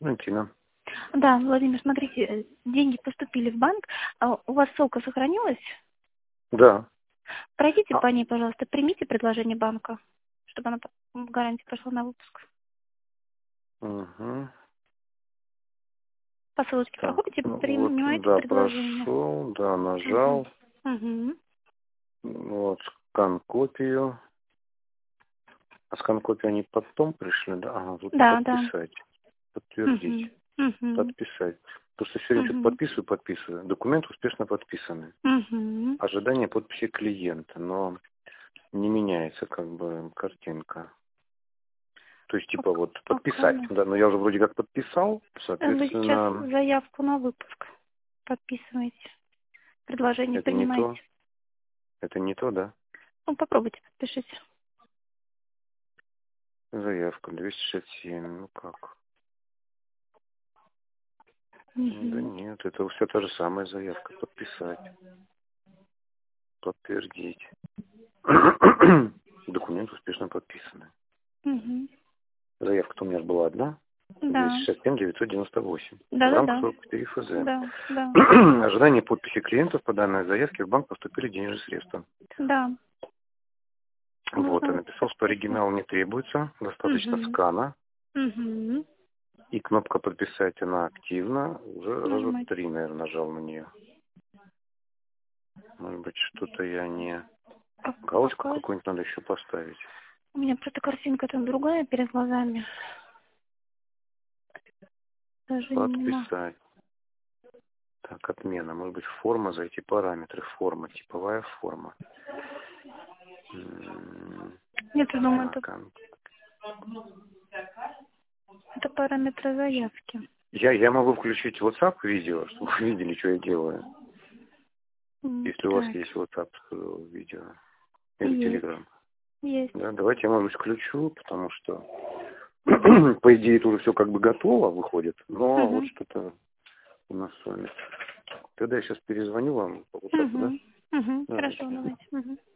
Валентина. Да, Владимир, смотрите, деньги поступили в банк. У вас ссылка сохранилась? Да. Пройдите по ней, пожалуйста, примите предложение банка, чтобы она в гарантии прошла на выпуск. Угу. По ссылочке Так, проходите, ну вот, принимаете да, предложение. прошел, да, нажал. Угу. Вот, скан-копию. А скан-копию они потом пришли, да? Ага, тут Да, да. подписать, подтвердить, подписать. Потому что все время что-то подписываю. Документ успешно подписаны. Ожидание подписи клиента, но не меняется как бы картинка. То есть, типа, вот подписать, да, но я уже вроде как подписал, Вы сейчас соответственно... заявку на выпуск подписываете. Предложение Это не принимаете. то. Это не то, да? Ну, попробуйте, подпишите. Заявка 267, ну как? Да нет, это все та же самая заявка. Подписать. Подтвердить. Документ успешно подписаны. Заявка-то у меня была одна. Да. 267-998. В Да, да, рамках да. 44 ФЗ. Да, да. Ожидание подписи клиентов по данной заявке в банк поступили денежные средства. Да. Вот, я Нужно написал, что подписать. оригинал не требуется. Достаточно скана. И кнопка «Подписать» она активна. Уже раза 3, наверное, нажал на нее. Может быть, что-то я не... Галочку какую-нибудь надо еще поставить. У меня просто картинка там другая перед глазами. Даже не могу. Подписать. Так, отмена. Может быть, форма, зайти параметры. Форма, типовая форма. Нет, я думаю, Так, это параметры заявки. я могу включить WhatsApp видео, чтобы вы видели, что я делаю. Если у вас есть WhatsApp видео. Или Telegram. Есть. Да, давайте я, может быть, включу, потому что по идее это уже все как бы готово выходит, но вот что-то у нас с вами. Тогда я сейчас перезвоню вам по WhatsApp, да? Хорошо, давайте.